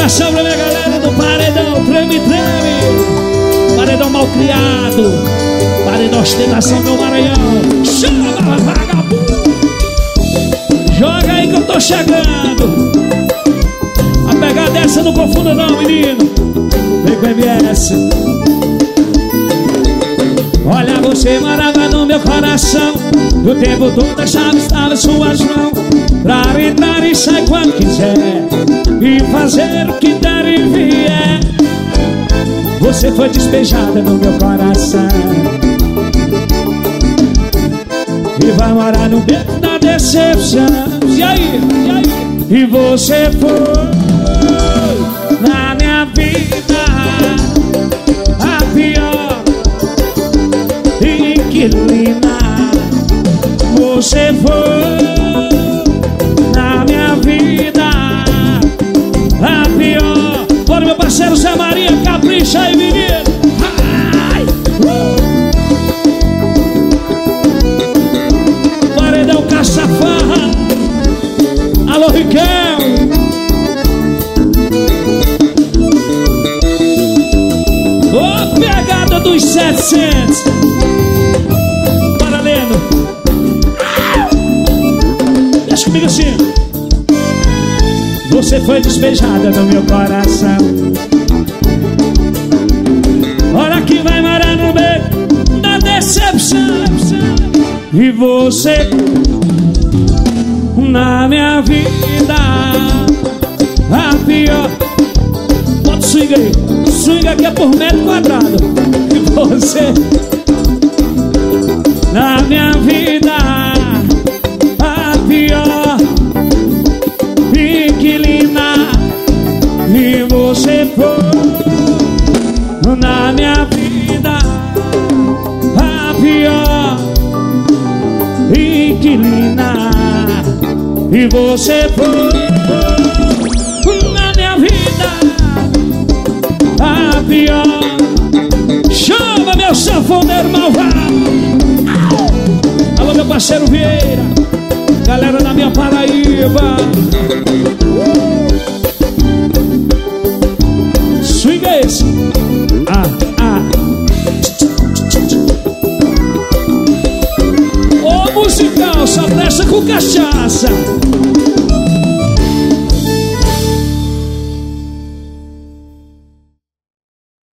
coração pra minha galera do Paredão, treme, treme. Paredão mal criado, paredão ostentação, meu Maranhão. Chama, vagabundo. Joga aí que eu tô chegando. A pegada essa não confunda não, menino. Vem com MS. Olha, você morava no meu coração. O tempo todo a chave estava em suas mãos, pra entrar e sair quando quiser, e fazer o que der e vier. Você foi despejada no meu coração e vai morar no beco da decepção. E aí? E você foi na minha vida a pior inquilina. Você foi na minha vida a pior. Bora, meu parceiro Zé Maria, capricha aí, menino. Paredão Caça-Farra. Alô, Riquel. Ô, pegada dos 700. Bora, Leno. Deixa comigo assim. Você foi despejada no meu coração. Olha que vai morar no beco da decepção. E você na minha vida a pior. Bota o swing aí. Swing aqui é por metro quadrado. E você na minha vida a pior inquilina. E você foi na minha vida a pior inquilina. E você foi na minha vida a pior. Chama, meu sanfoneiro malvado. Alô, meu parceiro Vieira, galera da minha Paraíba. Swing é esse. Ô musical, só presta com cachaça.